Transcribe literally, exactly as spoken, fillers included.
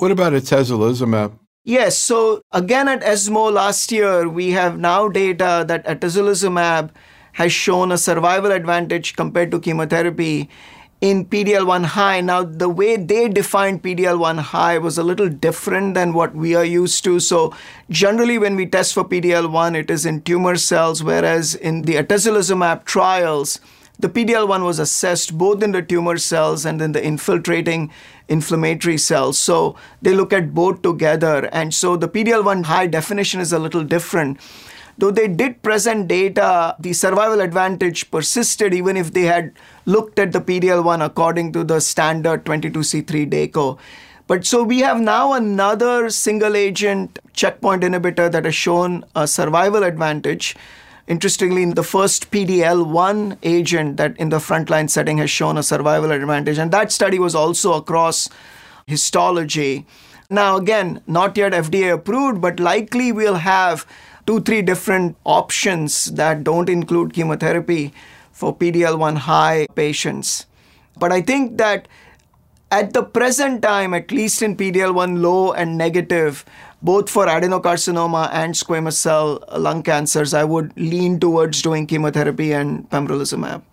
What about atezolizumab? Yes, so again at ESMO last year, we have now data that atezolizumab has shown a survival advantage compared to chemotherapy in P D L one high. Now, the way they defined P D L one high was a little different than what we are used to. So generally, when we test for P D L one, it is in tumor cells, whereas in the atezolizumab trials, the P D L one was assessed both in the tumor cells and in the infiltrating inflammatory cells. So they look at both together. And so the P D L one high definition is a little different. Though they did present data, the survival advantage persisted even if they had looked at the P D L one according to the standard twenty-two C three DACO. But so we have now another single agent checkpoint inhibitor that has shown a survival advantage. Interestingly, the first P D L one agent that in the frontline setting has shown a survival advantage. And that study was also across histology. Now, again, not yet F D A approved, but likely we'll have two, three different options that don't include chemotherapy for P D L one high patients. But I think that at the present time, at least in P D L one low and negative, both for adenocarcinoma and squamous cell lung cancers, I would lean towards doing chemotherapy and pembrolizumab.